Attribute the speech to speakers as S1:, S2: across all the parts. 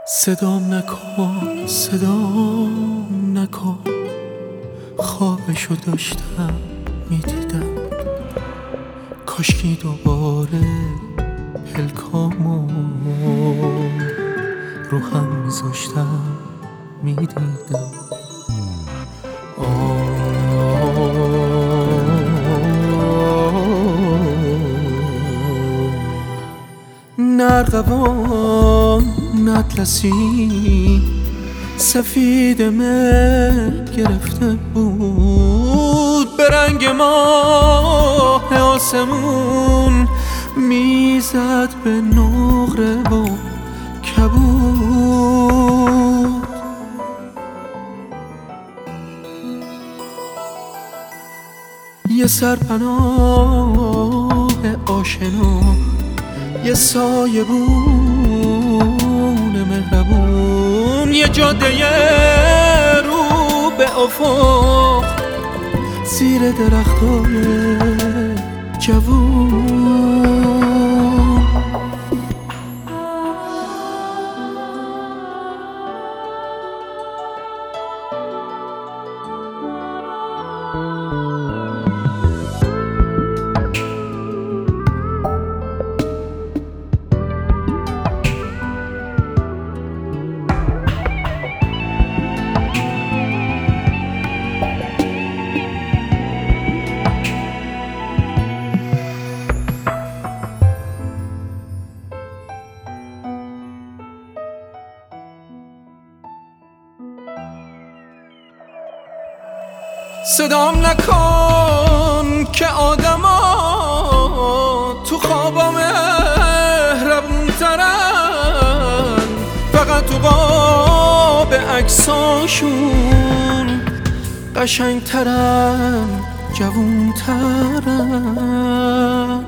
S1: صدام نکن صدام نکن، خوابشو داشتم میدیدم، کاشکی دوباره پلکامو رو هم میذاشتم میدیدم. نرقبان اطلسی سفید مه گرفته بود، به رنگ ماه آسمون میزد به نقره و کبود. یه سرپناه آشنا، یه سایبون مهربون، یه جاده رو به افق زیر درختای جوون. صدام نکن که آدما تو خوابا مهربون ترن، فقط تو قاب عکساشون قشنگ ترن، جوون ترن.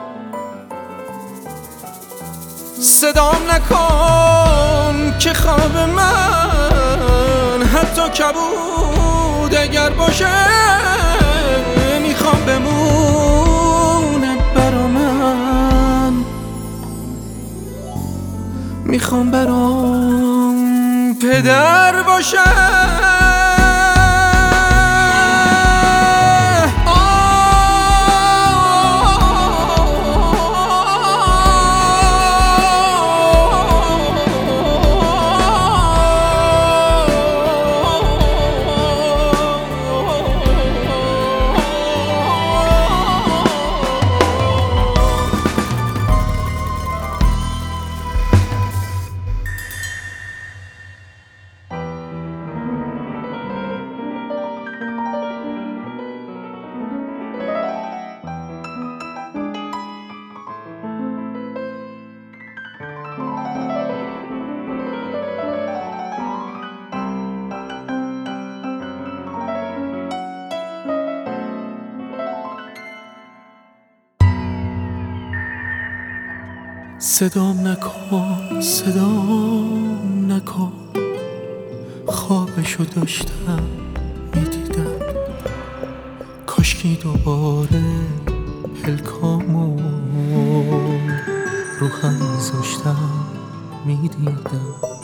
S1: صدام نکن که خواب من حتی کبود اگر باشه میخوام بمونه برا من، میخوام برام پدر باشه. صدام نکن صدام نکن، خوابشو داشتم میدیدم، کاشکی دوباره پلکامو رو هم میذاشتم میدیدم.